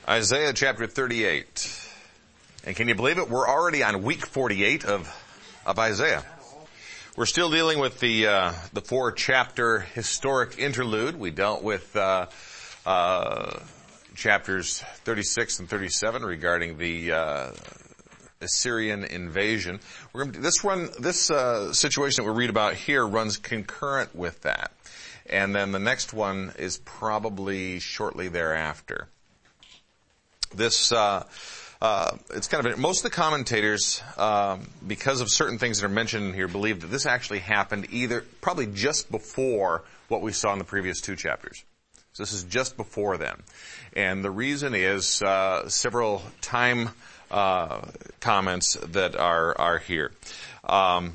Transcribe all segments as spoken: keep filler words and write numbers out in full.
Isaiah chapter thirty-eight. And can you believe it? We're already on week forty-eight of, of Isaiah. We're still dealing with the, uh, the four chapter historic interlude. We dealt with, uh, uh, chapters thirty-six and thirty-seven regarding the, uh, Assyrian invasion. We're going to, this run, this, uh, situation that we read about here runs concurrent with that. And then the next one is probably shortly thereafter. This, uh, uh, it's kind of, most of the commentators, um, because of certain things that are mentioned in here, believe that this actually happened either, probably just before what we saw in the previous two chapters. So this is just before then. And the reason is, uh, several time, uh, comments that are, are here. Um,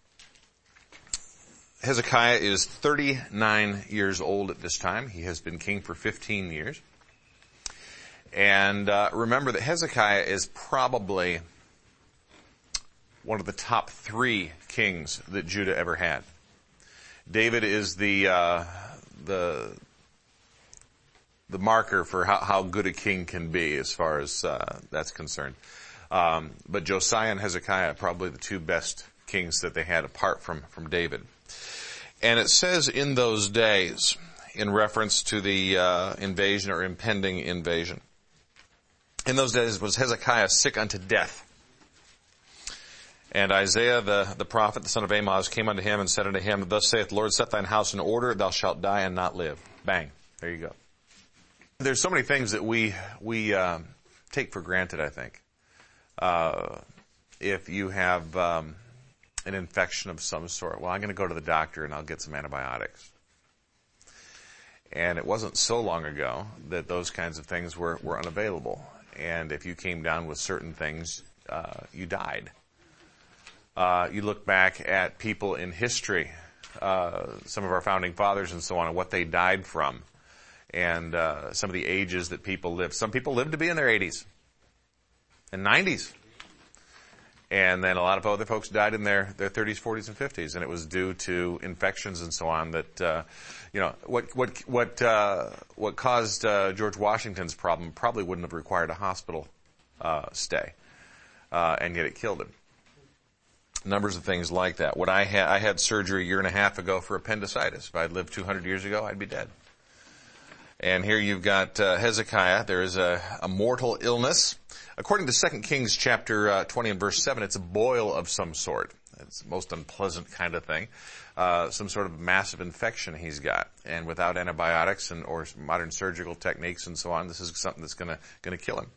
Hezekiah is thirty-nine years old at this time. He has been king for fifteen years. And uh, remember that Hezekiah is probably one of the top three kings that Judah ever had. David is the uh, the the marker for how, how good a king can be as far as uh, that's concerned. Um, but Josiah and Hezekiah are probably the two best kings that they had apart from, from David. And it says in those days, in reference to the uh, invasion or impending invasion, in those days was Hezekiah sick unto death. And Isaiah the, the prophet, the son of Amoz, came unto him and said unto him, Thus saith the Lord, set thine house in order, thou shalt die and not live. Bang. There you go. There's so many things that we we um, take for granted, I think. Uh, if you have um, an infection of some sort, well, I'm going to go to the doctor and I'll get some antibiotics. And it wasn't so long ago that those kinds of things were, were unavailable. And if you came down with certain things, uh, you died. Uh, you look back at people in history, uh, some of our founding fathers and so on, and what they died from. And uh, some of the ages that people lived. Some people lived to be in their eighties and nineties. And then a lot of other folks died in their, their thirties, forties, and fifties. And it was due to infections and so on that, uh, you know, what, what, what, uh, what caused, uh, George Washington's problem probably wouldn't have required a hospital, uh, stay. Uh, and yet it killed him. Numbers of things like that. What I had, I had surgery a year and a half ago for appendicitis. If I'd lived two hundred years ago, I'd be dead. And here you've got, uh, Hezekiah. There is a, a mortal illness. According to Second Kings chapter uh, twenty and verse seven, it's a boil of some sort. It's the most unpleasant kind of thing. Uh, some sort of massive infection he's got. And without antibiotics and or modern surgical techniques and so on, this is something that's gonna gonna kill him.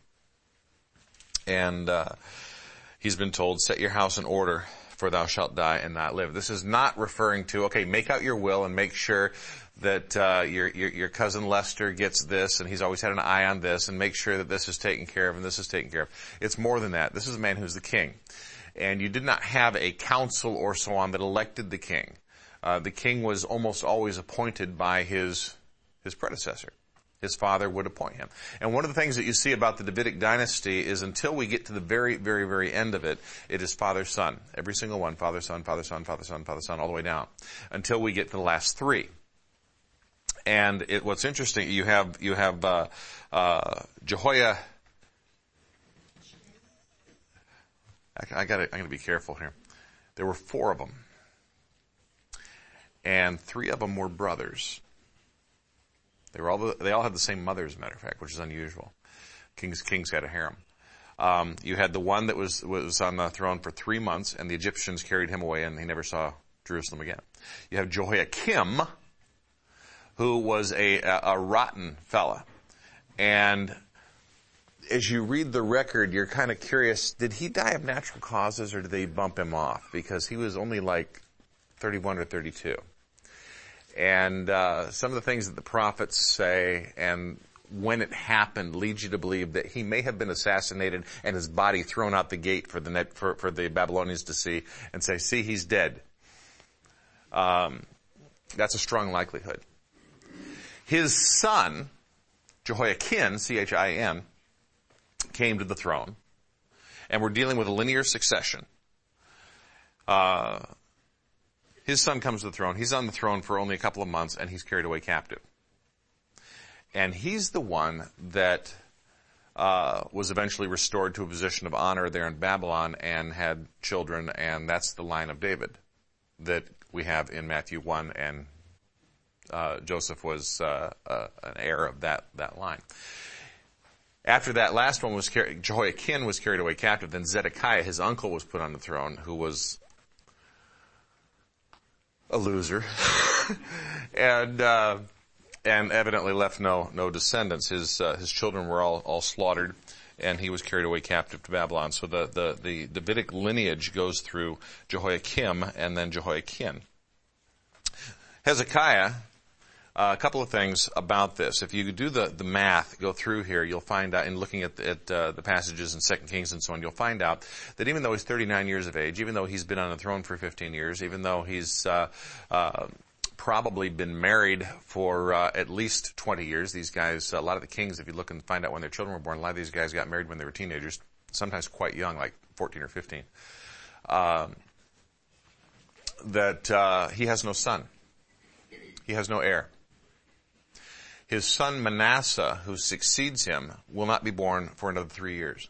And uh he's been told, set your house in order, for thou shalt die and not live. This is not referring to, okay, make out your will and make sure that uh your, your your cousin Lester gets this, and he's always had an eye on this, and make sure that this is taken care of and this is taken care of. It's more than that. This is a man who's the king. And you did not have a council or so on that elected the king. Uh the king was almost always appointed by his his predecessor. His father would appoint him. And one of the things that you see about the Davidic dynasty is until we get to the very, very, very end of it, it is father, son. Every single one, father, son, father, son, father, son, father, son, all the way down. Until we get to the last three. And it, what's interesting, you have, you have, uh, uh, Jehoiah. I, I gotta, I'm gonna be careful here. There were four of them. And three of them were brothers. They were all, the, they all had the same mother, as a matter of fact, which is unusual. Kings, kings had a harem. Um, you had the one that was, was on the throne for three months, and the Egyptians carried him away, and he never saw Jerusalem again. You have Jehoiakim, who was a, a, a rotten fella. And as you read the record, you're kind of curious, did he die of natural causes or did they bump him off? Because he was only like thirty-one or thirty-two. And uh some of the things that the prophets say and when it happened leads you to believe that he may have been assassinated and his body thrown out the gate for the for, for the Babylonians to see and say, see, he's dead. Um, that's a strong likelihood. His son, Jehoiakim, C H I M, came to the throne, and we're dealing with a linear succession. Uh, his son comes to the throne. He's on the throne for only a couple of months, and he's carried away captive. And he's the one that uh, was eventually restored to a position of honor there in Babylon and had children, and that's the line of David that we have in Matthew one, and uh, Joseph was uh, uh, an heir of that, that line. After that last one was carried, Jehoiakim was carried away captive, then Zedekiah, his uncle, was put on the throne, who was a loser, and uh, and evidently left no no descendants. His uh, his children were all all slaughtered, and he was carried away captive to Babylon. So the the the Davidic lineage goes through Jehoiakim and then Jehoiakim. Hezekiah. Uh, a couple of things about this. If you do the, the math, go through here, you'll find out, in looking at, at uh, the passages in Second Kings and so on, you'll find out that even though he's thirty-nine years of age, even though he's been on the throne for fifteen years, even though he's uh, uh, probably been married for uh, at least twenty years, these guys, a lot of the kings, if you look and find out when their children were born, a lot of these guys got married when they were teenagers, sometimes quite young, like fourteen or fifteen, um, that uh, he has no son. He has no heir. His son Manasseh, who succeeds him, will not be born for another three years.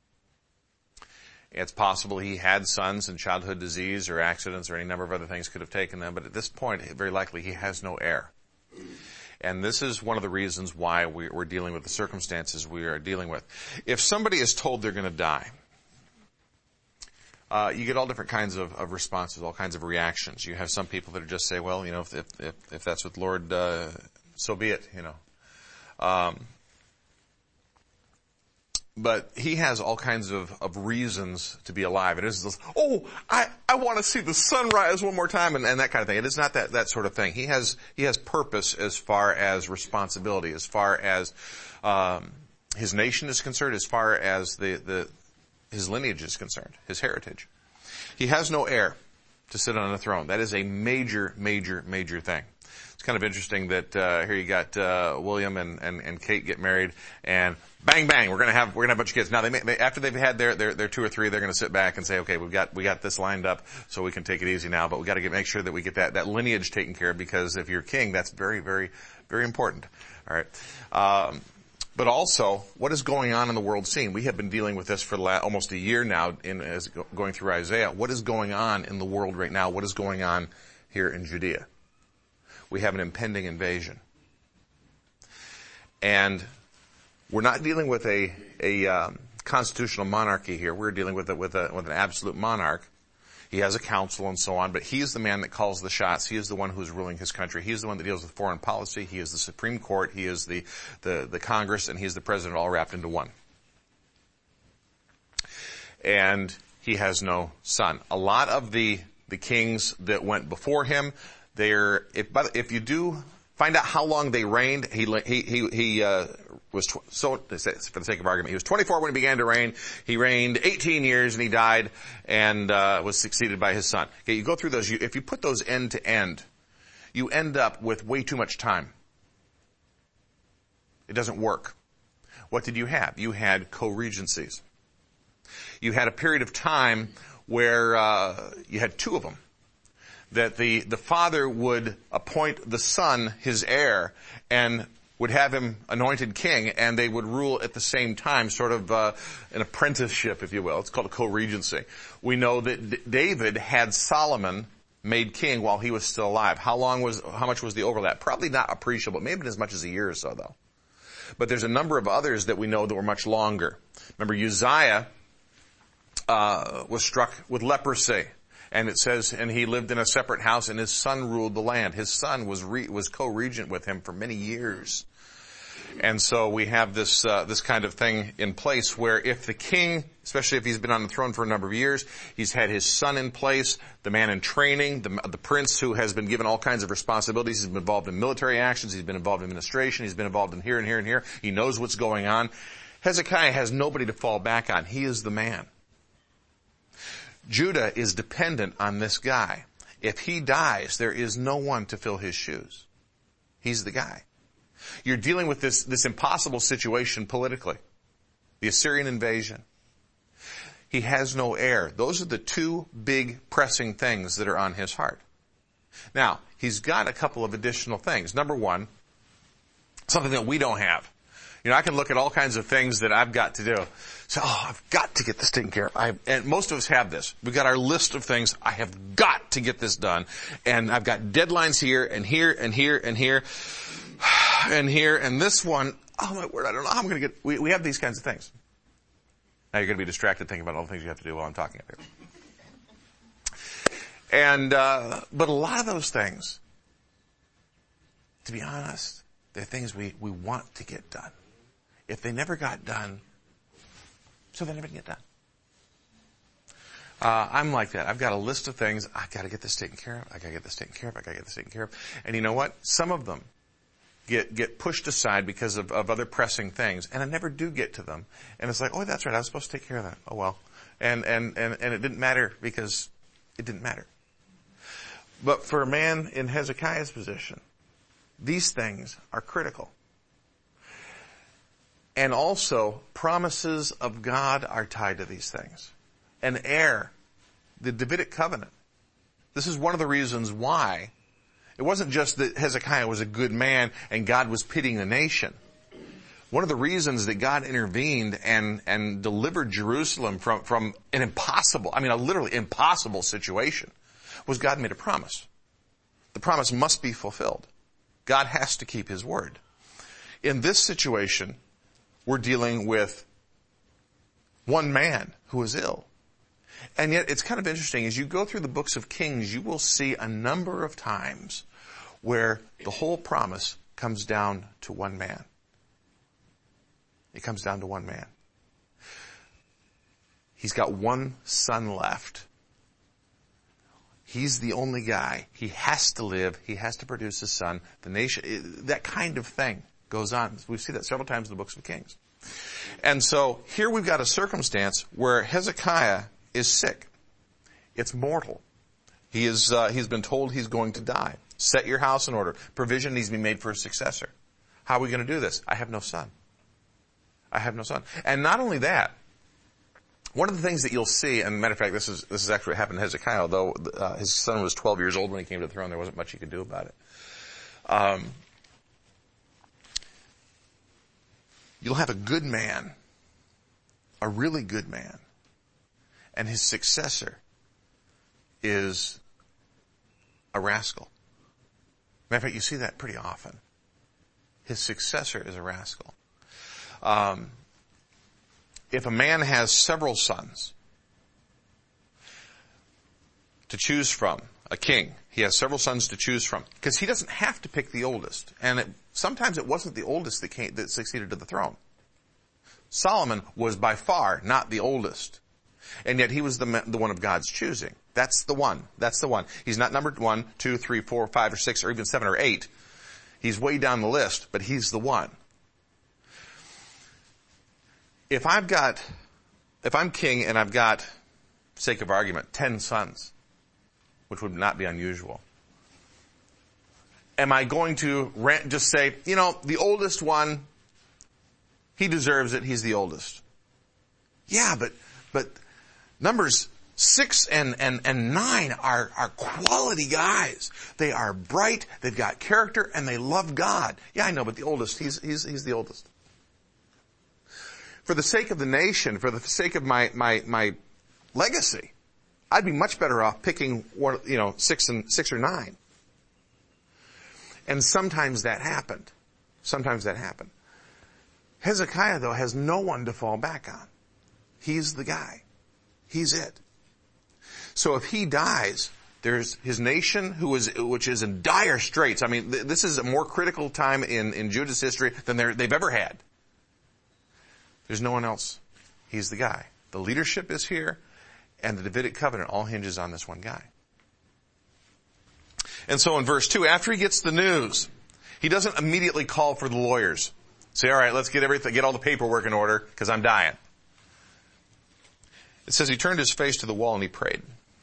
It's possible he had sons and childhood disease or accidents or any number of other things could have taken them, but at this point, very likely he has no heir. And this is one of the reasons why we're dealing with the circumstances we are dealing with. If somebody is told they're going to die, Uh, you get all different kinds of, of responses, all kinds of reactions. You have some people that just say, well, you know, if, if, if that's what the Lord, uh, so be it, you know. Um, but he has all kinds of, of reasons to be alive. It isn't this, oh, I, I want to see the sun rise one more time and, and that kind of thing. It is not that, that sort of thing. He has, he has purpose as far as responsibility, as far as, um, his nation is concerned, as far as the, the, his lineage is concerned, his heritage. He has no heir to sit on a throne. That is a major, major, major thing. It's kind of interesting that uh, here you got uh, William and, and, and Kate get married, and bang, bang, we're gonna have we're gonna have a bunch of kids. Now they, may, they after they've had their, their their two or three, they're gonna sit back and say, okay, we've got we got this lined up, so we can take it easy now. But we got to get make sure that we get that that lineage taken care of, because if you're king, that's very, very, very important. All right. Um, But also, what is going on in the world scene? We have been dealing with this for la- almost a year now in as go- going through Isaiah. What is going on in the world right now? What is going on here in Judea? We have an impending invasion. And we're not dealing with a, a um, constitutional monarchy here. We're dealing with, a, with, a, with an absolute monarch. He has a council and so on, but he's the man that calls the shots. He is the one who's ruling his country. He's the one that deals with foreign policy. He is the Supreme Court. He is the, the, the Congress, and he's the president, all wrapped into one. And he has no son. A lot of the, the kings that went before him, they're, if, but if you do find out how long they reigned, he, he, he, he, uh, was, tw- so, for the sake of argument, he was twenty-four when he began to reign. He reigned eighteen years and he died and, uh, was succeeded by his son. Okay, you go through those, you, if you put those end to end, you end up with way too much time. It doesn't work. What did you have? You had co-regencies. You had a period of time where, uh, you had two of them. That the, the father would appoint the son his heir and would have him anointed king, and they would rule at the same time, sort of uh, an apprenticeship, if you will. It's called a co-regency. We know that D- David had Solomon made king while he was still alive. How long was, how much was the overlap? Probably not appreciable, maybe as much as a year or so, though. But there's a number of others that we know that were much longer. Remember, Uzziah uh, was struck with leprosy. And it says, and he lived in a separate house, and his son ruled the land. His son was re, was co-regent with him for many years. And so we have this uh, this kind of thing in place where if the king, especially if he's been on the throne for a number of years, he's had his son in place, the man in training, the, the prince who has been given all kinds of responsibilities. He's been involved in military actions. He's been involved in administration. He's been involved in here and here and here. He knows what's going on. Hezekiah has nobody to fall back on. He is the man. Judah is dependent on this guy. If he dies, there is no one to fill his shoes. He's the guy. You're dealing with this, this impossible situation politically. The Assyrian invasion. He has no heir. Those are the two big pressing things that are on his heart. Now, he's got a couple of additional things. Number one, something that we don't have. You know, I can look at all kinds of things that I've got to do. So, oh, I've got to get this taken care of. I, and most of us have this. We've got our list of things. I have got to get this done. And I've got deadlines here and here and here and here and here. And this one, oh my word, I don't know how I'm going to get, we, we have these kinds of things. Now you're going to be distracted thinking about all the things you have to do while I'm talking up here. And, uh, but a lot of those things, to be honest, they're things we, we want to get done. If they never got done, so they never get done. Uh, I'm like that. I've got a list of things. I got to get this taken care of. I got to get this taken care of. I got to get this taken care of. And you know what? Some of them get get pushed aside because of, of other pressing things, and I never do get to them. And it's like, oh, that's right. I was supposed to take care of that. Oh well. And and and and it didn't matter because it didn't matter. But for a man in Hezekiah's position, these things are critical. And also, promises of God are tied to these things. An heir, the Davidic covenant. This is one of the reasons why it wasn't just that Hezekiah was a good man and God was pitying the nation. One of the reasons that God intervened and, and delivered Jerusalem from, from an impossible, I mean a literally impossible situation, was God made a promise. The promise must be fulfilled. God has to keep His word. In this situation, we're dealing with one man who is ill. And yet it's kind of interesting. As you go through the books of Kings, you will see a number of times where the whole promise comes down to one man. It comes down to one man. He's got one son left. He's the only guy. He has to live. He has to produce a son. The nation, that kind of thing goes on. We see that several times in the books of Kings. And so here we've got a circumstance where Hezekiah is sick. It's mortal. He is, uh, he's been told he's going to die. Set your house in order. Provision needs to be made for a successor. How are we going to do this? I have no son. I have no son. And not only that, one of the things that you'll see, and matter of fact, this is, this is actually what happened to Hezekiah, although uh, his son was twelve years old when he came to the throne, there wasn't much he could do about it. Um, you'll have a good man, a really good man, and his successor is a rascal. Matter of fact, you see that pretty often. His successor is a rascal. Um, if a man has several sons to choose from, a king, he has several sons to choose from, because he doesn't have to pick the oldest. And it, sometimes it wasn't the oldest that, came, that succeeded to the throne. Solomon was by far not the oldest. And yet he was the, the one of God's choosing. That's the one. That's the one. He's not numbered one, two, three, four, five, or six, or even seven or eight. He's way down the list, but he's the one. If I've got, if I'm king and I've got, for sake of argument, ten sons, which would not be unusual, am I going to rant, just say, you know, the oldest one, he deserves it, he's the oldest? Yeah, but, but Numbers six and, and, and nine are, are quality guys. They are bright, they've got character, and they love God. Yeah, I know, but the oldest, he's, he's, he's the oldest. For the sake of the nation, for the sake of my, my, my legacy, I'd be much better off picking one, you know, six and, six or nine. And sometimes that happened. Sometimes that happened. Hezekiah, though, has no one to fall back on. He's the guy. He's it. So if he dies, there's his nation, who is, which is in dire straits. I mean, th- this is a more critical time in, in Judah's history than they've ever had. There's no one else. He's the guy. The leadership is here, and the Davidic covenant all hinges on this one guy. And so in verse two, after he gets the news, he doesn't immediately call for the lawyers. Say, all right, let's get everything, get all the paperwork in order, because I'm dying. It says he turned his face to the wall and he prayed.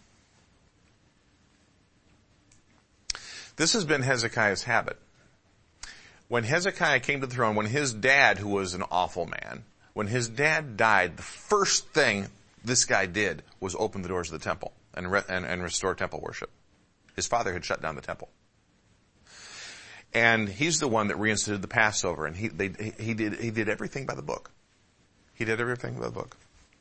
This has been Hezekiah's habit. When Hezekiah came to the throne, when his dad, who was an awful man, when his dad died, the first thing this guy did was open the doors of the temple and, re- and, and restore temple worship. His father had shut down the temple. And he's the one that reinstituted the Passover, and he they, he did he did everything by the book. He did everything by the book.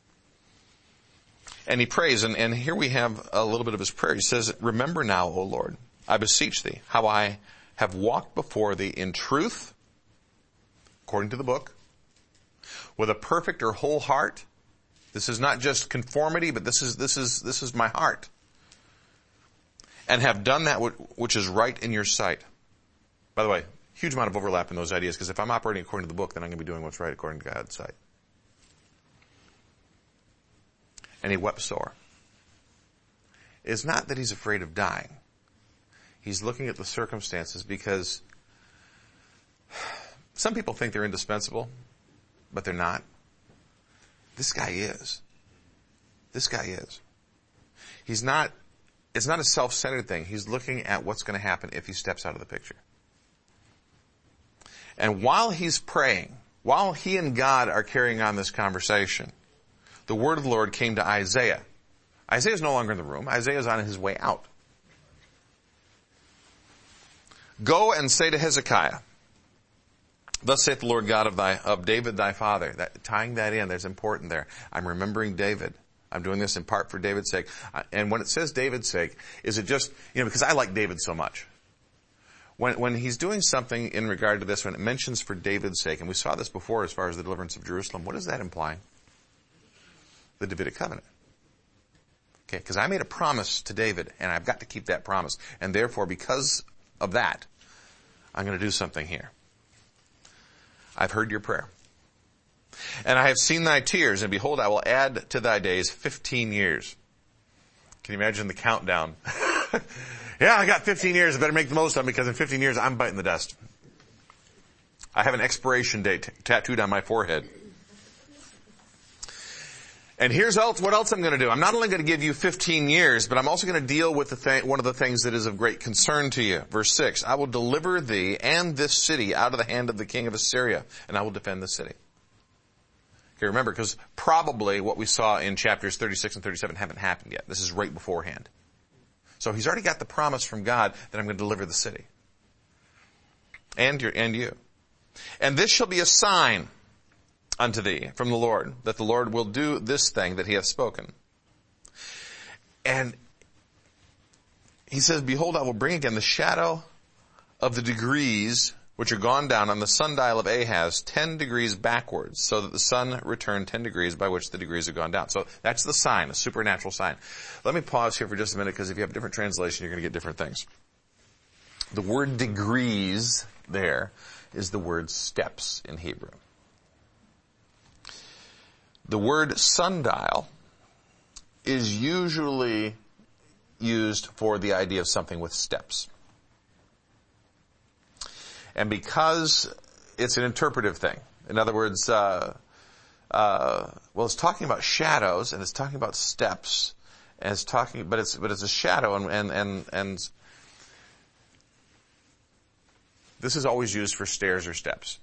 And he prays, and, and here we have a little bit of his prayer. He says, "Remember now, O Lord, I beseech thee, how I have walked before thee in truth, according to the book, with a perfect or whole heart." This is not just conformity, but this is this is this is my heart. "And have done that which is right in your sight." By the way, huge amount of overlap in those ideas, because if I'm operating according to the book, then I'm going to be doing what's right according to God's sight. "And he wept sore." It's not that he's afraid of dying. He's looking at the circumstances, because some people think they're indispensable, but they're not. This guy is. This guy is. He's not, it's not a self-centered thing. He's looking at what's going to happen if he steps out of the picture. And while he's praying, while he and God are carrying on this conversation, the word of the Lord came to Isaiah. Isaiah's no longer in the room. Isaiah's on his way out. "Go and say to Hezekiah, thus saith the Lord God of thy, of David thy father." That, tying that in, there's important there. I'm remembering David. I'm doing this in part for David's sake. And when it says David's sake, is it just, you know, because I like David so much. When, when he's doing something in regard to this, when it mentions for David's sake, and we saw this before as far as the deliverance of Jerusalem, what is that implying? The Davidic covenant. Okay, because I made a promise to David, and I've got to keep that promise. And therefore, because of that, I'm going to do something here. "I've heard your prayer. And I have seen thy tears, and behold, I will add to thy days fifteen years. Can you imagine the countdown? Yeah, I got fifteen years. I better make the most of them, because in fifteen years, I'm biting the dust. I have an expiration date t- tattooed on my forehead. And here's else, what else I'm going to do. I'm not only going to give you fifteen years, but I'm also going to deal with the thing, one of the things that is of great concern to you. Verse six, "I will deliver thee and this city out of the hand of the king of Assyria, and I will defend the city." Okay, remember, because probably what we saw in chapters thirty-six and thirty-seven haven't happened yet. This is right beforehand. So he's already got the promise from God that I'm going to deliver the city. And your, and you. "And this shall be a sign unto thee from the Lord, that the Lord will do this thing that he hath spoken." And he says, "Behold, I will bring again the shadow of the degrees which are gone down on the sundial of Ahaz ten degrees backwards, so that the sun return ten degrees by which the degrees have gone down." So that's the sign, a supernatural sign. Let me pause here for just a minute, because if you have a different translation, you're going to get different things. The word degrees there is the word steps in Hebrew. The word sundial is usually used for the idea of something with steps. And because it's an interpretive thing, in other words, uh, uh, well, it's talking about shadows, and it's talking about steps, and it's talking, but it's but it's a shadow, and and and, and this is always used for stairs or steps.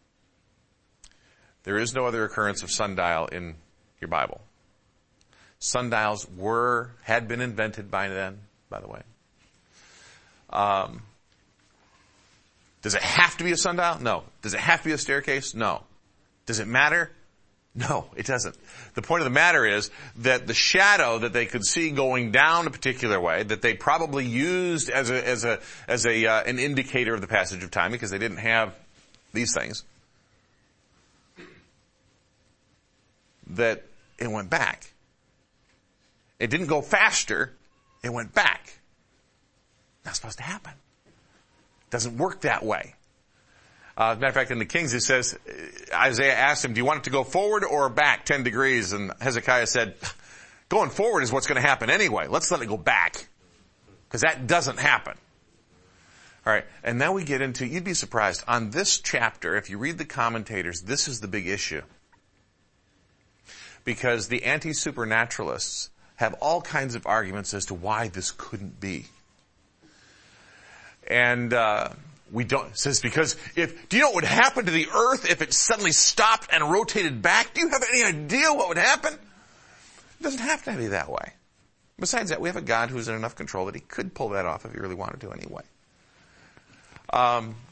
There is no other occurrence of sundial in your Bible. Sundials were, had been invented by then, by the way. Um, does it have to be a sundial? No. Does it have to be a staircase? No. Does it matter? No, it doesn't. The point of the matter is that the shadow that they could see going down a particular way, that they probably used as a, as a, as a, uh, an indicator of the passage of time, because they didn't have these things, that it went back. It didn't go faster, it went back. Not supposed to happen. Doesn't work that way. Uh, as a matter of fact, in the Kings, it says, Isaiah asked him, do you want it to go forward or back ten degrees? And Hezekiah said, going forward is what's going to happen anyway. Let's let it go back. Because that doesn't happen. All right. And now we get into, you'd be surprised, on this chapter, if you read the commentators, this is the big issue. Because the anti-supernaturalists have all kinds of arguments as to why this couldn't be. And, uh, we don't, it says because if, do you know what would happen to the earth if it suddenly stopped and rotated back? Do you have any idea what would happen? It doesn't have to be that way. Besides that, we have a God who's in enough control that he could pull that off if he really wanted to anyway. Um,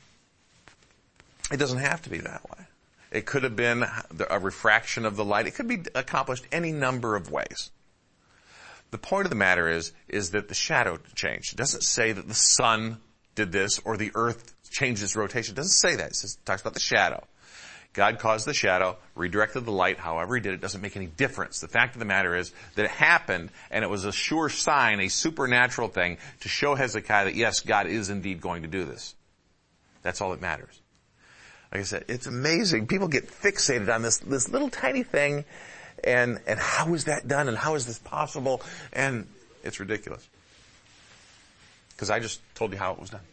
It doesn't have to be that way. It could have been a refraction of the light. It could be accomplished any number of ways. The point of the matter is, is that the shadow changed. It doesn't say that the sun did this or the earth changed its rotation. It doesn't say that. It says, it talks about the shadow. God caused the shadow, redirected the light, however he did it, doesn't make any difference. The fact of the matter is that it happened, and it was a sure sign, a supernatural thing, to show Hezekiah that yes, God is indeed going to do this. That's all that matters. Like I said, it's amazing. People get fixated on this, this little tiny thing, and, and how is that done, and how is this possible, and it's ridiculous. Because I just told you how it was done.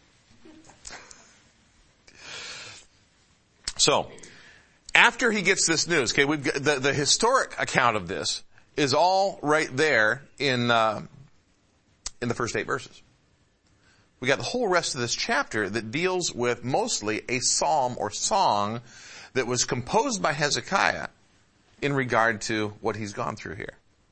So, after he gets this news, okay, we've got the, the historic account of this is all right there in uh, in the first eight verses. We got the whole rest of this chapter that deals with mostly a psalm or song that was composed by Hezekiah in regard to what he's gone through here.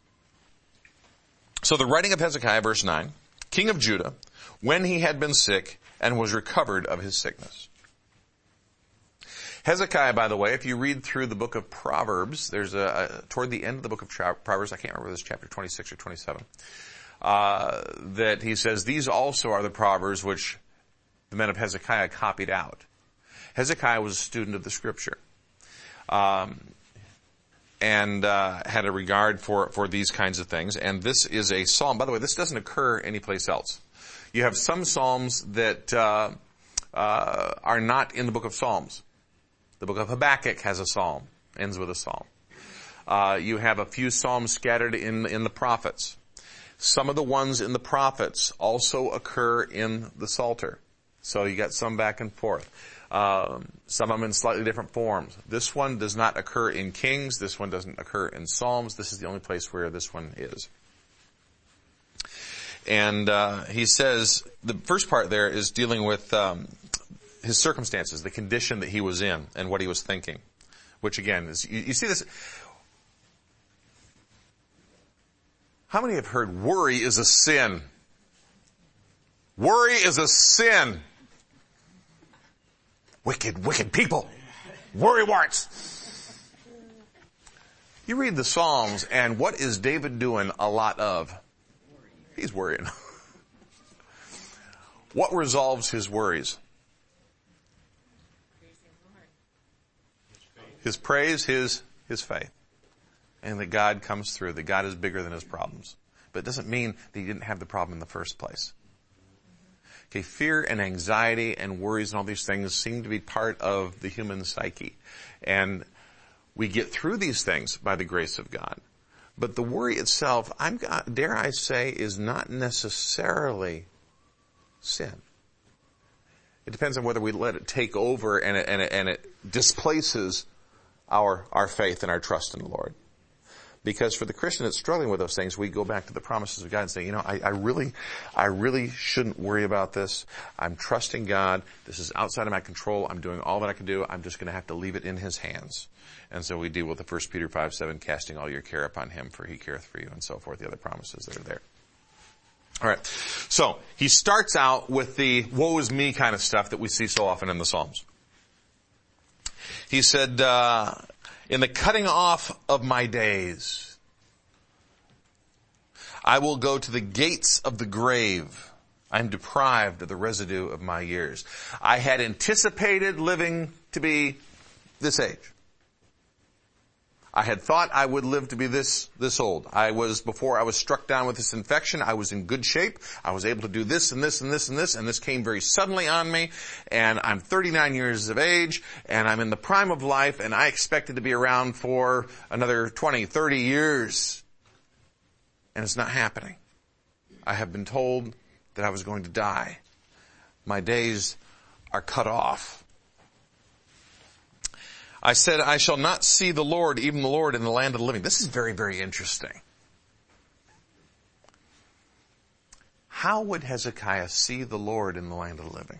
So the writing of Hezekiah, verse nine, king of Judah, when he had been sick and was recovered of his sickness. Hezekiah, by the way, if you read through the book of Proverbs, there's a, a toward the end of the book of Proverbs, I can't remember this chapter, twenty-six or twenty-seven, uh, that he says, these also are the Proverbs which the men of Hezekiah copied out. Hezekiah was a student of the Scripture, um, and uh, had a regard for, for these kinds of things. And this is a psalm. By the way, this doesn't occur anyplace else. You have some psalms that uh, uh, are not in the book of Psalms. The book of Habakkuk has a psalm, ends with a psalm. Uh, you have a few psalms scattered in, in the prophets. Some of the ones in the prophets also occur in the Psalter. So you got some back and forth. Um, some of them in slightly different forms. This one does not occur in Kings. This one doesn't occur in Psalms. This is the only place where this one is. And uh, he says, the first part there is dealing with um, his circumstances, the condition that he was in, and what he was thinking. Which again is, you, you see this. How many have heard worry is a sin? Worry is a sin. Wicked, wicked people. Worrywarts. You read the Psalms, and what is David doing a lot of? He's worrying. What resolves his worries? His praise, his, his faith. And that God comes through, that God is bigger than his problems. But it doesn't mean that he didn't have the problem in the first place. Okay, fear and anxiety and worries and all these things seem to be part of the human psyche. And we get through these things by the grace of God. But the worry itself, I'm, dare I say, is not necessarily sin. It depends on whether we let it take over and it, and it, and it displaces our, our faith and our trust in the Lord. Because for the Christian that's struggling with those things, we go back to the promises of God and say, you know, I, I really, I really shouldn't worry about this. I'm trusting God. This is outside of my control. I'm doing all that I can do. I'm just going to have to leave it in his hands. And so we deal with the First Peter five seven, casting all your care upon him, for he careth for you, and so forth, the other promises that are there. All right. So he starts out with the woe is me kind of stuff that we see so often in the Psalms. He said, uh, in the cutting off of my days, I will go to the gates of the grave. I am deprived of the residue of my years. I had anticipated living to be this age. I had thought I would live to be this, this old. I was, before I was struck down with this infection, I was in good shape. I was able to do this and this and this and this, and this came very suddenly on me. And I'm thirty-nine years of age, and I'm in the prime of life, and I expected to be around for another twenty, thirty years. And it's not happening. I have been told that I was going to die. My days are cut off. I said, I shall not see the Lord, even the Lord, in the land of the living. This is very, very interesting. How would Hezekiah see the Lord in the land of the living?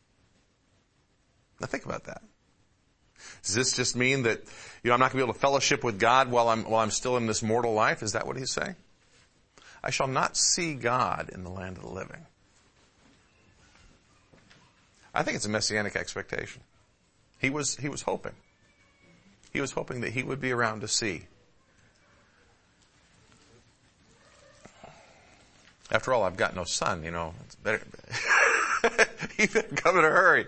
Now think about that. Does this just mean that, you know, I'm not going to be able to fellowship with God while I'm, while I'm still in this mortal life? Is that what he's saying? I shall not see God in the land of the living. I think it's a messianic expectation. He was, he was hoping. He was hoping that he would be around to see. After all, I've got no son, you know. It's better. He better come in a hurry.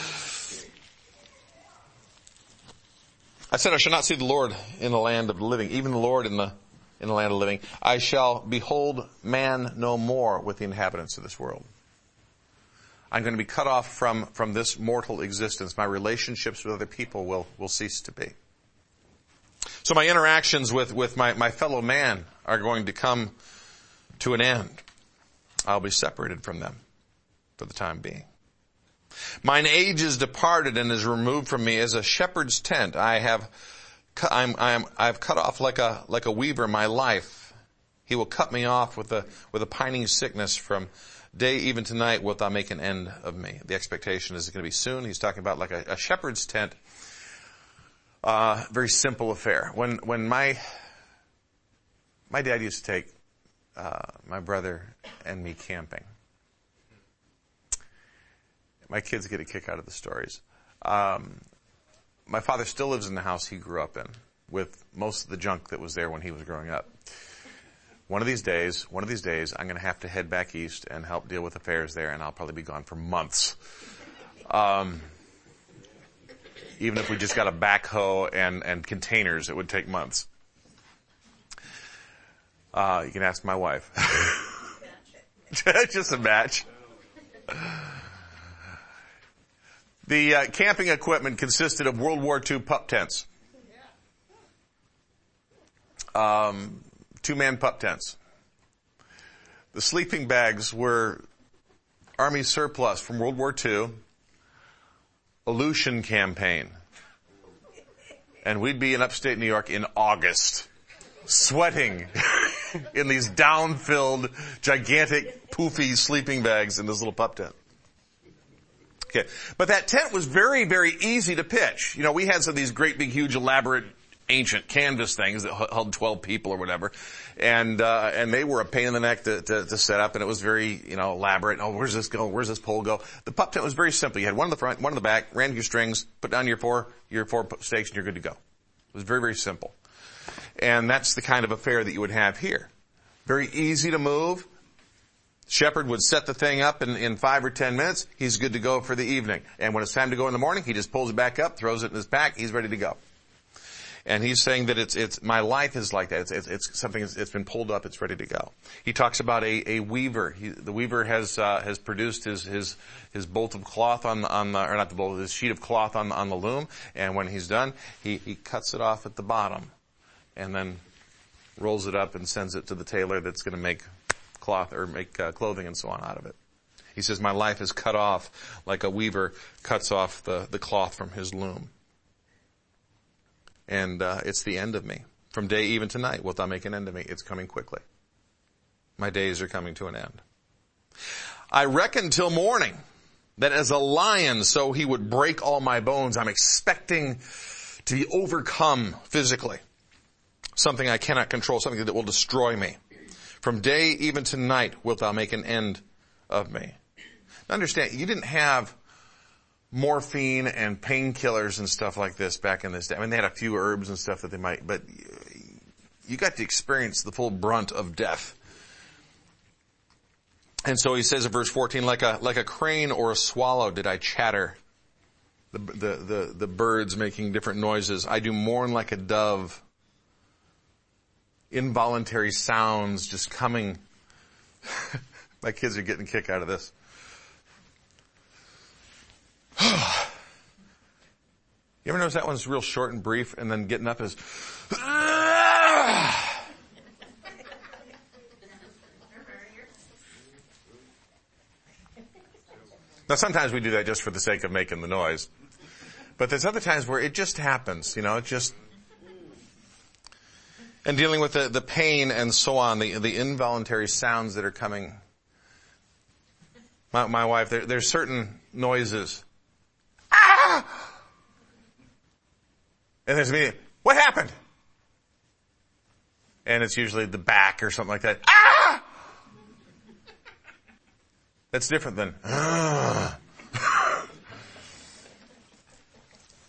I said, I shall not see the Lord in the land of the living, even the Lord in the in the land of the living. I shall behold man no more with the inhabitants of this world. I'm going to be cut off from, from this mortal existence. My relationships with other people will, will cease to be. So my interactions with, with my, my fellow man are going to come to an end. I'll be separated from them for the time being. Mine age is departed and is removed from me as a shepherd's tent. I have, I'm, I'm, I've cut off like a, like a weaver my life. He will cut me off with a, with a pining sickness from day even to night wilt thou make an end of me. The expectation is going to be soon. He's talking about like a, a shepherd's tent. Uh, very simple affair. When, when my, my dad used to take, uh, my brother and me camping. My kids get a kick out of the stories. Um, my father still lives in the house he grew up in with most of the junk that was there when he was growing up. One of these days, one of these days, I'm going to have to head back east and help deal with affairs there, and I'll probably be gone for months. Um, even if we just got a backhoe and, and containers, it would take months. Uh, you can ask my wife. Just a match. The uh, camping equipment consisted of World War Two pup tents. Um, two-man pup tents. The sleeping bags were Army surplus from World War Two, Aleutian campaign. And we'd be in upstate New York in August, sweating in these down-filled, gigantic, poofy sleeping bags in this little pup tent. Okay. But that tent was very, very easy to pitch. You know, we had some of these great big, huge, elaborate, ancient canvas things that held twelve people or whatever. And, uh, and they were a pain in the neck to, to, to set up, and it was very, you know, elaborate. Oh, where's this go? Where's this pole go? The pup tent was very simple. You had one in the front, one in the back, ran your strings, put down your four, your four stakes, and you're good to go. It was very, very simple. And that's the kind of affair that you would have here. Very easy to move. Shepherd would set the thing up in, in five or ten minutes. He's good to go for the evening. And when it's time to go in the morning, he just pulls it back up, throws it in his pack. He's ready to go. And he's saying that it's, it's, my life is like that. It's, it's, it's something that's it's been pulled up. It's ready to go. He talks about a, a weaver. He, the weaver has, uh, has produced his, his, his bolt of cloth on the, on the, or not the bolt, his sheet of cloth on, on the loom. And when he's done, he, he cuts it off at the bottom and then rolls it up and sends it to the tailor that's going to make cloth or make uh, clothing and so on out of it. He says, my life is cut off like a weaver cuts off the, the cloth from his loom. And uh, it's the end of me. From day even to night wilt thou make an end of me. It's coming quickly. My days are coming to an end. I reckon till morning that as a lion, so he would break all my bones. I'm expecting to be overcome physically. Something I cannot control, something that will destroy me. From day even to night wilt thou make an end of me. Now understand, you didn't have morphine and painkillers and stuff like this back in this day. I mean, they had a few herbs and stuff that they might, but you got to experience the full brunt of death. And so he says in verse fourteen, like a, like a crane or a swallow did I chatter. The, the, the, the birds making different noises. I do mourn like a dove. Involuntary sounds just coming. My kids are getting a kick out of this. You ever notice that one's real short and brief, and then getting up is... Now sometimes we do that just for the sake of making the noise. But there's other times where it just happens, you know, it just... And dealing with the, the pain and so on, the, the involuntary sounds that are coming. My, my wife, there, there's certain noises. Ah! And there's me, what happened? And it's usually the back or something like that. Ah! That's different than, ah.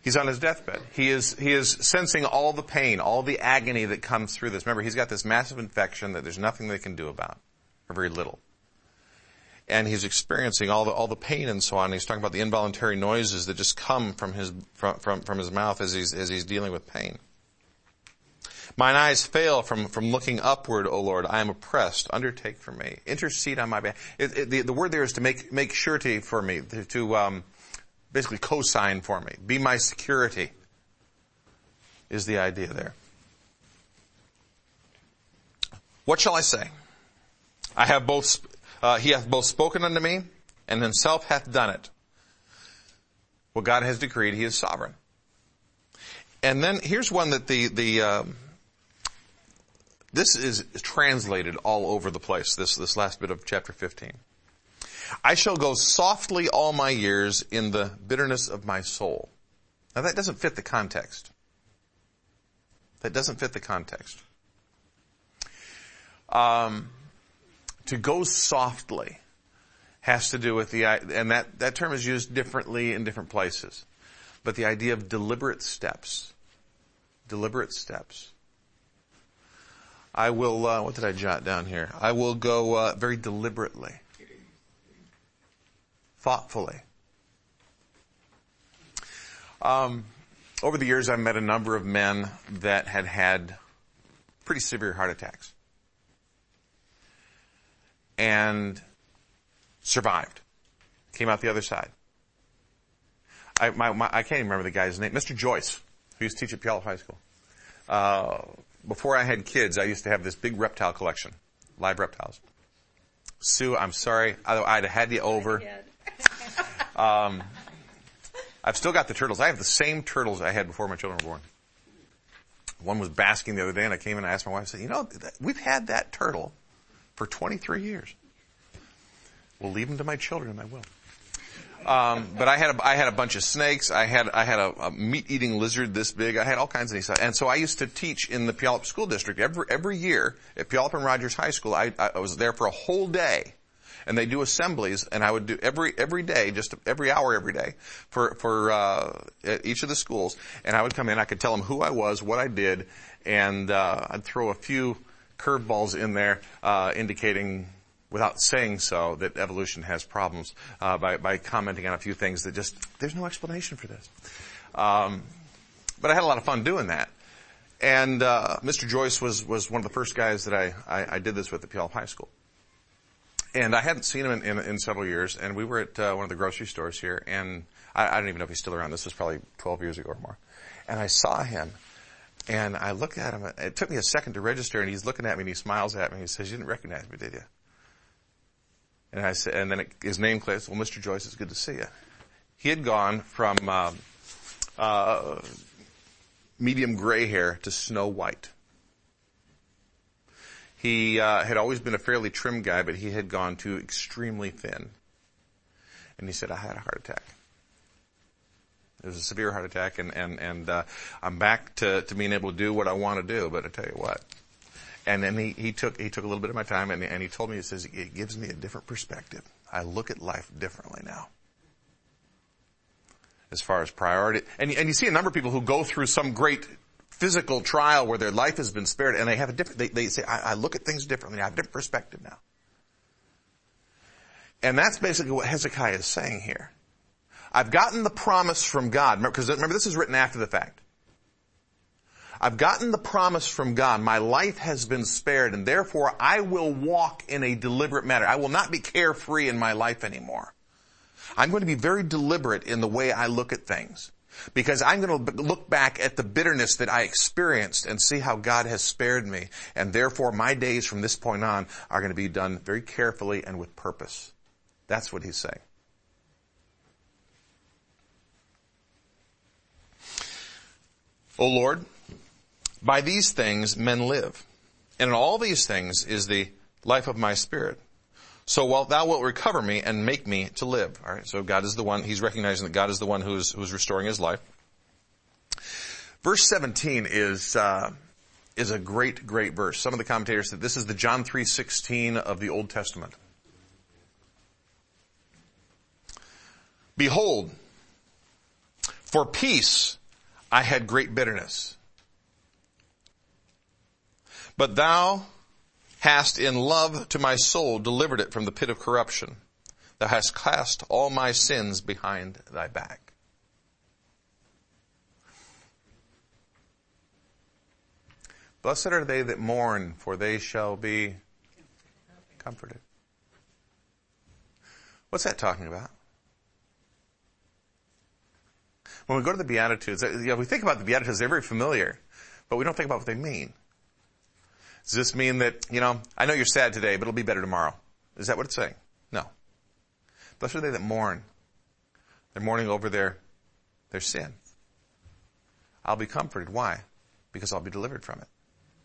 He's on his deathbed. He is, he is sensing all the pain, all the agony that comes through this. Remember, he's got this massive infection that there's nothing they can do about, or very little. And he's experiencing all the, all the pain and so on. He's talking about the involuntary noises that just come from his, from, from, from his mouth as he's, as he's dealing with pain. Mine eyes fail from, from looking upward, O Lord. I am oppressed. Undertake for me. Intercede on my behalf. It, it, the, the word there is to make, make surety for me, to, to um, basically co-sign for me. Be my security is the idea there. What shall I say? I have both, uh, he hath both spoken unto me, and himself hath done it. What God has decreed, he is sovereign. And then here's one that the, the, um, this is translated all over the place, this, this last bit of chapter fifteen. I shall go softly all my years in the bitterness of my soul. Now that doesn't fit the context. That doesn't fit the context. Um, to go softly has to do with the, and that, that term is used differently in different places. But the idea of deliberate steps. Deliberate steps. I will, uh, what did I jot down here? I will go uh, very deliberately. Thoughtfully. Um, over the years, I've met a number of men that had had pretty severe heart attacks. And survived. Came out the other side. I, my, my, I can't even remember the guy's name. Mister Joyce, who used to teach at Puyallup High School. Uh, before I had kids, I used to have this big reptile collection. Live reptiles. Sue, I'm sorry. I'd have had you over. Um, I've still got the turtles. I have the same turtles I had before my children were born. One was basking the other day, and I came in and I asked my wife, I said, you know, we've had that turtle for twenty-three years. We'll leave them to my children, and I will. Um, but I had a, I had a bunch of snakes. I had I had a, a meat-eating lizard this big. I had all kinds of these stuff. And so I used to teach in the Puyallup School District every every year at Puyallup and Rogers High School. I, I was there for a whole day. And they do assemblies, and I would do every every day, just every hour every day, for for uh, at each of the schools. And I would come in, I could tell them who I was, what I did, and uh, I'd throw a few curveballs in there, uh, indicating, without saying so, that evolution has problems uh, by by commenting on a few things that just there's no explanation for this. Um, but I had a lot of fun doing that. And uh, Mister Joyce was was one of the first guys that I I, I did this with at Puyallup High School. And I hadn't seen him in, in, in several years, and we were at uh, one of the grocery stores here, and I, I don't even know if he's still around. This was probably twelve years ago or more. And I saw him, and I looked at him. It took me a second to register, and he's looking at me, and he smiles at me, and he says, "You didn't recognize me, did you?" And I said, and then it, his name clicks. Well, Mister Joyce, it's good to see you. He had gone from uh, uh, medium gray hair to snow white. He uh, had always been a fairly trim guy, but he had gone to extremely thin. And he said, I had a heart attack. It was a severe heart attack, and, and, and uh, I'm back to, to being able to do what I want to do, but I tell you what. And then he, he took he took a little bit of my time, and, and he told me, he says, it gives me a different perspective. I look at life differently now. As far as priority. And, and you see a number of people who go through some great physical trial where their life has been spared, and they have a different, they, they say, I, I look at things differently. I have a different perspective now. And that's basically what Hezekiah is saying here. I've gotten the promise from God, because remember, this is written after the fact. I've gotten the promise from God. My life has been spared, and therefore I will walk in a deliberate manner. I will not be carefree in my life anymore. I'm going to be very deliberate in the way I look at things. Because I'm going to look back at the bitterness that I experienced and see how God has spared me. And therefore, my days from this point on are going to be done very carefully and with purpose. That's what he's saying. O Lord, by these things men live. And in all these things is the life of my spirit. So while thou wilt recover me and make me to live. All right. So God is the one, he's recognizing that God is the one who's, who's restoring his life. Verse seventeen is, uh, is a great, great verse. Some of the commentators said this is the John three sixteen of the Old Testament. Behold, For peace I had great bitterness. But thou hast in love to my soul delivered it from the pit of corruption. Thou hast cast all my sins behind thy back. Blessed are they that mourn, for they shall be comforted. What's that talking about? When we go to the Beatitudes, you know, we think about the Beatitudes, they're very familiar, but we don't think about what they mean. Does this mean that, you know, I know you're sad today, but it'll be better tomorrow? Is that what it's saying? No. Blessed are they that mourn. They're mourning over their, their sin. I'll be comforted. Why? Because I'll be delivered from it.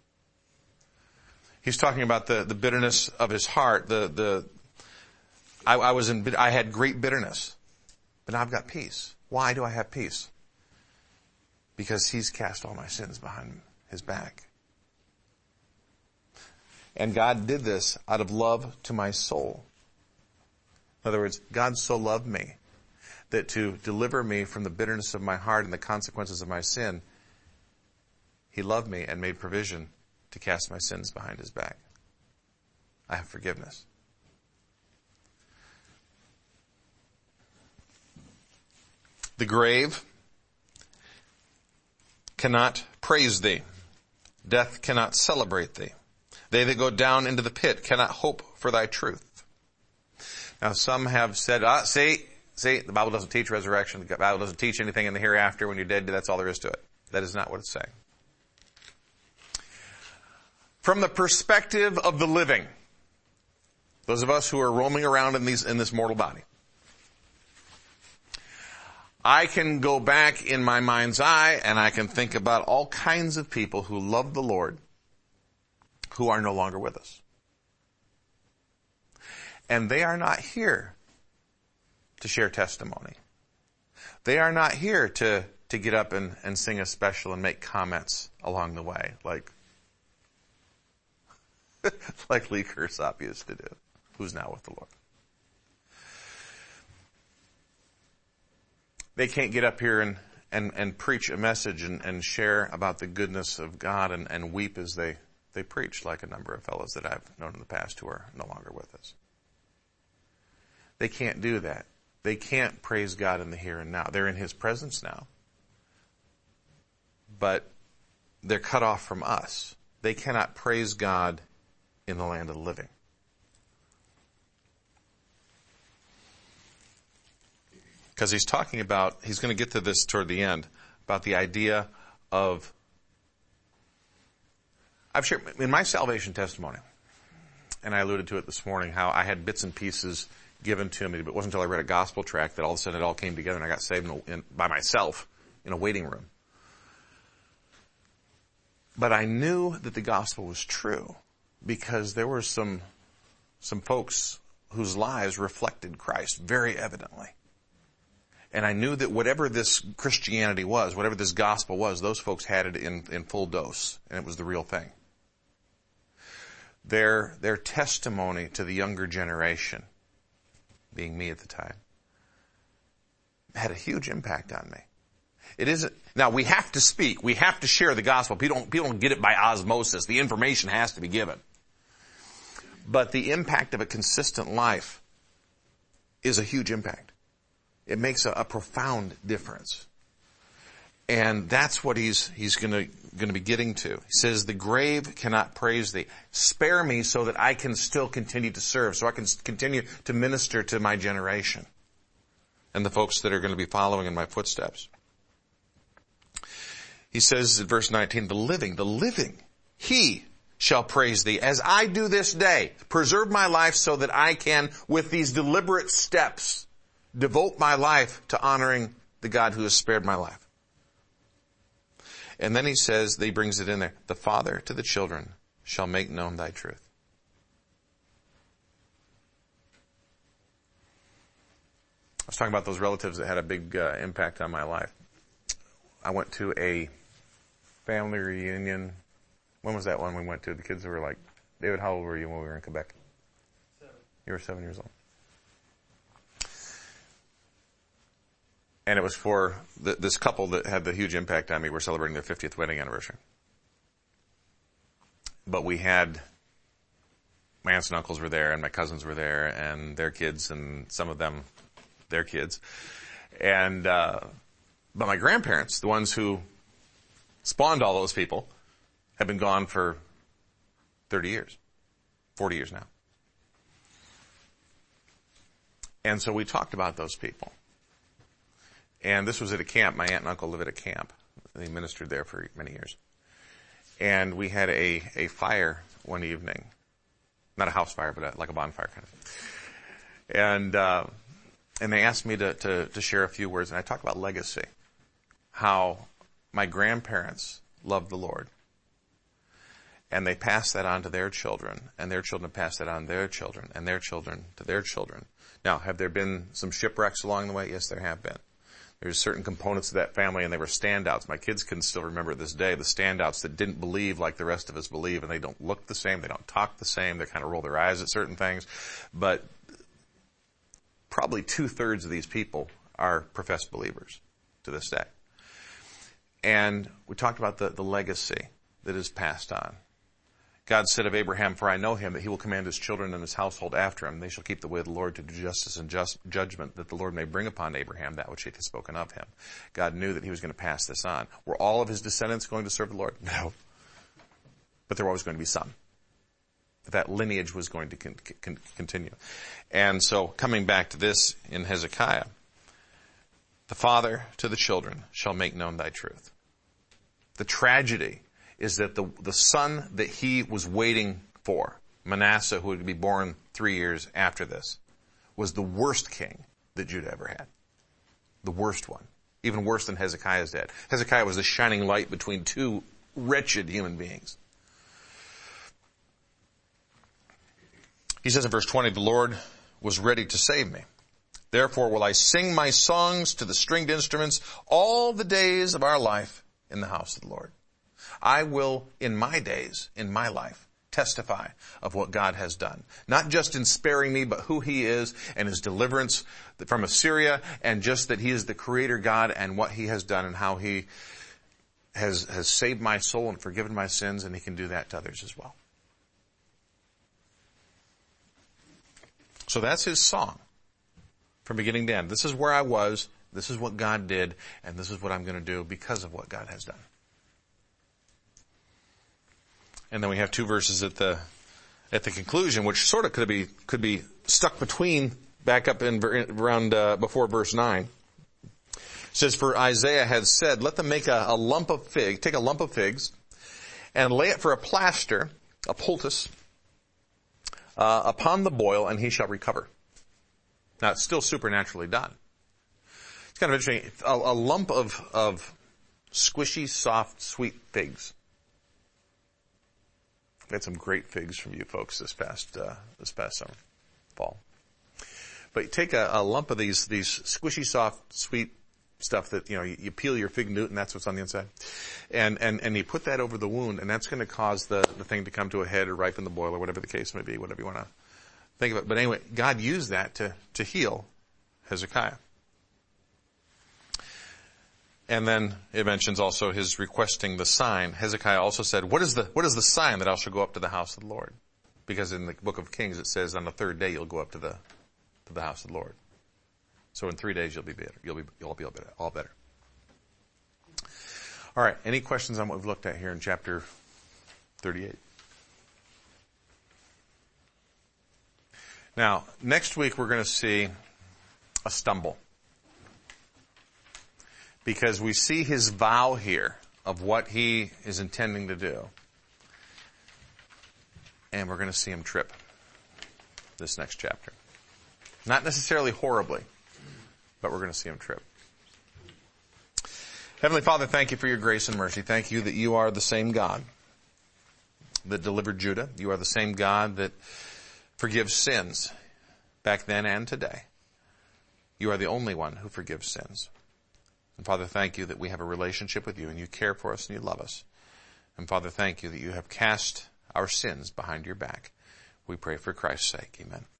He's talking about the, the bitterness of his heart. The, the, I, I was in, I had great bitterness, but now I've got peace. Why do I have peace? Because he's cast all my sins behind his back. And God did this out of love to my soul. In other words, God so loved me that to deliver me from the bitterness of my heart and the consequences of my sin, he loved me and made provision to cast my sins behind his back. I have forgiveness. The grave cannot praise thee. Death cannot celebrate thee. They that go down into the pit cannot hope for thy truth. Now some have said, ah, see, see, the Bible doesn't teach resurrection. The Bible doesn't teach anything in the hereafter. When you're dead, that's all there is to it. That is not what it's saying. From the perspective of the living, those of us who are roaming around in these, in this mortal body, I can go back in my mind's eye and I can think about all kinds of people who love the Lord who are no longer with us. And they are not here to share testimony. They are not here to, to get up and, and sing a special and make comments along the way, like, like Lee Kersop used to do, who's now with the Lord. They can't get up here and, and, and preach a message and, and share about the goodness of God and, and weep as they, they preach, like a number of fellows that I've known in the past who are no longer with us. They can't do that. They can't praise God in the here and now. They're in his presence now. But they're cut off from us. They cannot praise God in the land of the living. Because he's talking about, he's going to get to this toward the end, about the idea of, I've shared, in my salvation testimony, and I alluded to it this morning, how I had bits and pieces given to me, but it wasn't until I read a gospel tract that all of a sudden it all came together and I got saved in, in, by myself in a waiting room. But I knew that the gospel was true because there were some, some folks whose lives reflected Christ very evidently. And I knew that whatever this Christianity was, whatever this gospel was, those folks had it in, in full dose, and it was the real thing. Their, their testimony to the younger generation, being me at the time, had a huge impact on me. It isn't, now we have to speak, we have to share the gospel. People don't, people don't get it by osmosis. The information has to be given. But the impact of a consistent life is a huge impact. It makes a, a profound difference. And that's what he's, he's gonna, gonna be getting to. He says, the grave cannot praise thee. Spare me so that I can still continue to serve, so I can continue to minister to my generation and the folks that are going to be following in my footsteps. He says in verse nineteen, the living, the living, he shall praise thee as I do this day. Preserve my life so that I can, with these deliberate steps, devote my life to honoring the God who has spared my life. And then he says, he brings it in there, the Father to the children shall make known thy truth. I was talking about those relatives that had a big uh, impact on my life. I went to a family reunion. When was that one we went to? The kids were like, David, how old were you when we were in Quebec? Seven. You were seven years old. And it was for the, this couple that had the huge impact on me. We're celebrating their fiftieth wedding anniversary. But we had, my aunts and uncles were there, and my cousins were there, and their kids, and some of them, their kids. And, uh, but my grandparents, the ones who spawned all those people, have been gone for thirty years, forty years now. And so we talked about those people. And this was at a camp. My aunt and uncle live at a camp. They ministered there for many years. And we had a, a fire one evening. Not a house fire, but a, like a bonfire kind of. And, uh, and they asked me to, to, to share a few words. And I talked about legacy. How my grandparents loved the Lord. And they passed that on to their children. And their children passed that on to their children. And their children to their children. Now, have there been some shipwrecks along the way? Yes, there have been. There's certain components of that family, and they were standouts. My kids can still remember this day, the standouts that didn't believe like the rest of us believe, and they don't look the same, they don't talk the same, they kind of roll their eyes at certain things. But probably two-thirds of these people are professed believers to this day. And we talked about the, the legacy that is passed on. God said of Abraham, "For I know him, that he will command his children and his household after him. They shall keep the way of the Lord to do justice and just judgment, that the Lord may bring upon Abraham that which he hath spoken of him." God knew that he was going to pass this on. Were all of his descendants going to serve the Lord? No. But there were always going to be some. That lineage was going to con- con- continue. And so, coming back to this in Hezekiah, the father to the children shall make known thy truth. The tragedy is that the, the son that he was waiting for, Manasseh, who would be born three years after this, was the worst king that Judah ever had. The worst one. Even worse than Hezekiah's dad. Hezekiah was the shining light between two wretched human beings. He says in verse twenty, "The Lord was ready to save me. Therefore will I sing my songs to the stringed instruments all the days of our life in the house of the Lord." I will, in my days, in my life, testify of what God has done. Not just in sparing me, but who he is and his deliverance from Assyria, and just that he is the creator God and what he has done and how he has, has saved my soul and forgiven my sins, and he can do that to others as well. So that's his song from beginning to end. This is where I was, this is what God did, and this is what I'm going to do because of what God has done. And then we have two verses at the at the conclusion, which sort of could be could be stuck between, back up in around uh, before verse nine. It says, "For Isaiah had said, let them make a, a lump of fig, take a lump of figs, and lay it for a plaster, a poultice, uh, upon the boil, and he shall recover." Now it's still supernaturally done. It's kind of interesting. A, a lump of of squishy, soft, sweet figs. I had some great figs from you folks this past uh, this past summer, fall. But you take a, a lump of these these squishy, soft, sweet stuff that, you know, you, you peel your fig newt and that's what's on the inside, and and and you put that over the wound, and that's going to cause the the thing to come to a head or ripen the boil or whatever the case may be, whatever you want to think of it. But anyway, God used that to to heal Hezekiah. And then it mentions also his requesting the sign. Hezekiah also said, what is the, what is the sign that I shall go up to the house of the Lord? Because in the book of Kings it says on the third day you'll go up to the, to the house of the Lord. So in three days you'll be better. You'll be, you'll be all better. All better. All right. Any questions on what we've looked at here in chapter thirty-eight? Now, next week we're going to see a stumble. Because we see his vow here of what he is intending to do. And we're going to see him trip this next chapter. Not necessarily horribly, but we're going to see him trip. Heavenly Father, thank you for your grace and mercy. Thank you that you are the same God that delivered Judah. You are the same God that forgives sins back then and today. You are the only one who forgives sins. And Father, thank you that we have a relationship with you and you care for us and you love us. And Father, thank you that you have cast our sins behind your back. We pray for Christ's sake. Amen.